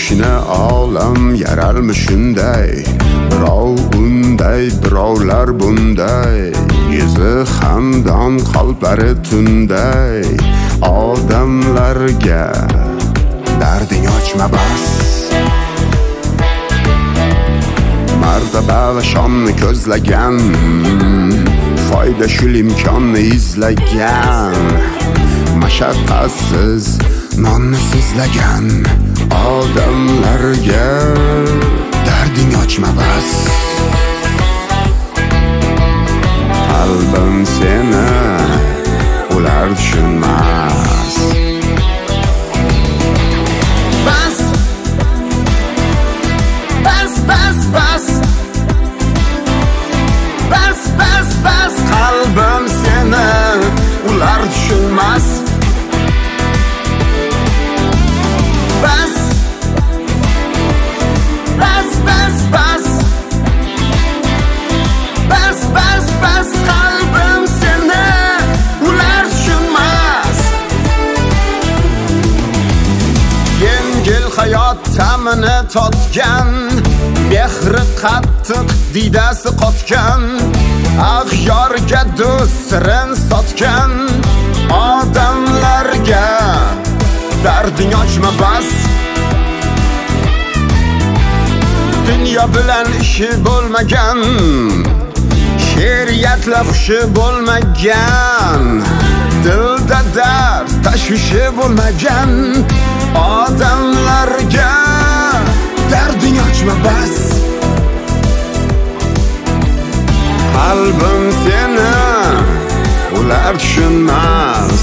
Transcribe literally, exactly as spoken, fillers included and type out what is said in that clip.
qo'shni olam yaralmishunday, birov unday, birovlar bunday, yuzi xandon qalblari tunday. Odamlarga darding ochma bas, martaba va shonni ko'zlagan, foyda shul imkonni izlagan, mashaqqatsiz nonni sizlagan. Odamlarga darding ochma bas, qalbim seni ular tushunmas. Bas, bas, bas, bas, bas, bas, bas, qalbim seni ular tushunmas. Bas, bas, bas, bas, bas, bas, bas, qalbim seni ular tushunmas. Yengil hayot ta'mini totgan, mehri qattiq diydasi qotgan, ag'yorga do'st sirin sotgan. Odamlarga darding ochma bas, dunyo bilan ishi bo'lmagan, she'riyatla xushi bo'lmagan, dilda dard tashvishi bo'lmagan. Odamlarga darding ochma bas, qalbim seni ular tushunmas.